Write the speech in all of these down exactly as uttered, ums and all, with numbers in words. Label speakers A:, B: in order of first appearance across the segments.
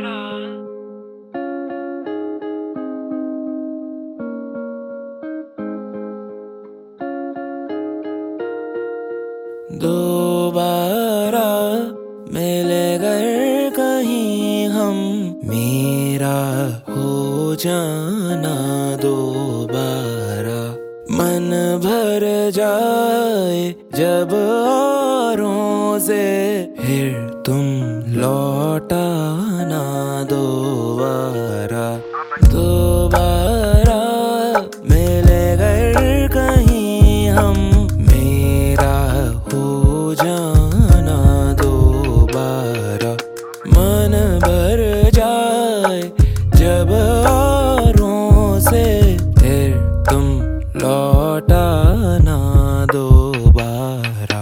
A: दोबारा मिले गर कहीं हम, मेरा हो जाना दोबारा। मन भर जाए जब औरों से, फिर तुम लौटाना दोबारा। दोबारा मिले गर कहीं हम, मेरा हो जाना दोबारा। मन भर जाए जब औरों से, फिर तुम लौटाना दोबारा।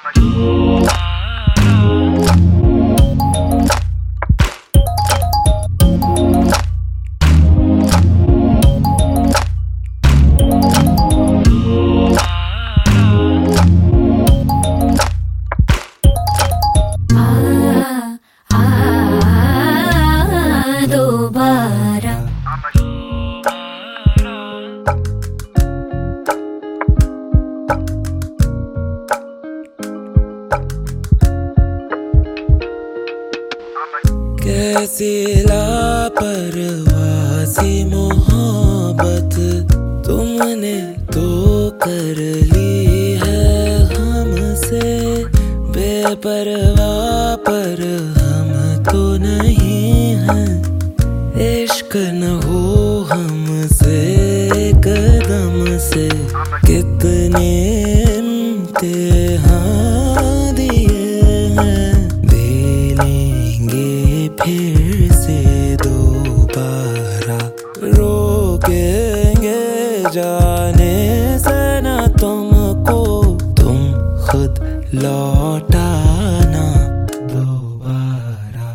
B: दोबारा
A: कैसी लापरवाही मोहब्बत तुमने तो कर ली है हमसे। बेपरवाह पर हम तो नहीं हैं, इश्क न हो हमसे कदम से। कितने इम्तिहान दिए हैं, दे लेंगे फिर से दोबारा। रोकेंगे जाने से न तुमको, तुम खुद लौटाना दोबारा।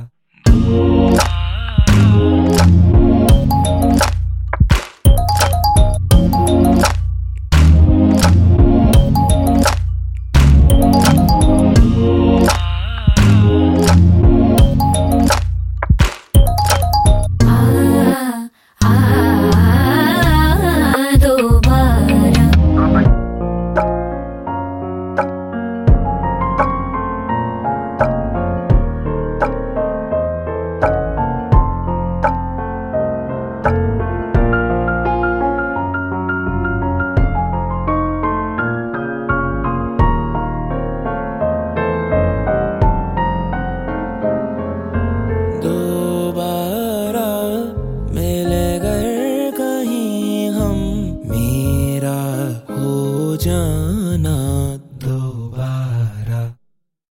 A: दोबारा मिले गर कहीं हम, मेरा हो जाना